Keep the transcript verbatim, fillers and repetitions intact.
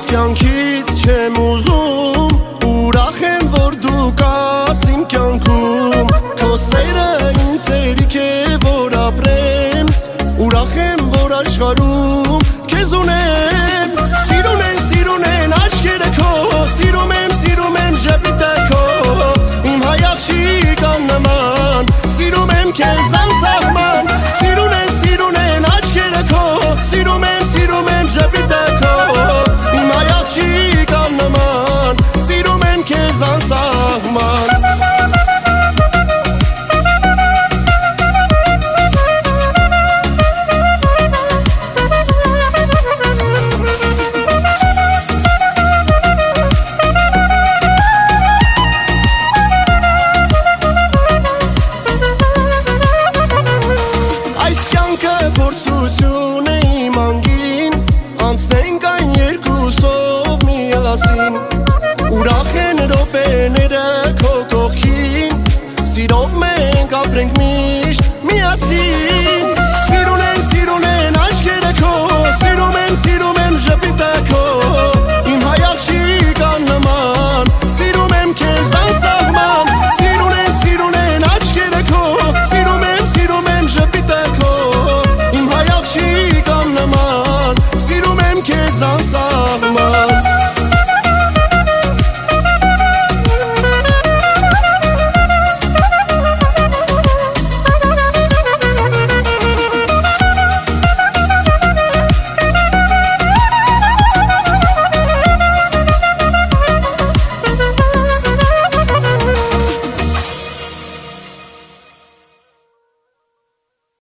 կյանքից չեմ ուզում ուրախ եմ որ դու կաս իմ կյանքում Քո սերը ինձ հերիք է որ ապրեմ ուրախ եմ որ աշխարհում քեզ ունեմ Սիրուն են սիրուն են աչքերը քո Սիրում եմ սիրում եմ ժպիտը քո Իմ հայ աղջիկան նման Սիրում եմ քեզ անսահման Սիրուն են սիրուն են աչքերը քո Սիրում եմ սիրում եմ ժպիտը քո Իմ հայ աղջիկան նման Սիրում եմ քեզ անսահման Փորձություն է իմ անգին Անցնենք այն երկուսով միասին Ուրախ են րոպեները քո կողքին Սիրով մենք ապրենք միշտ միասին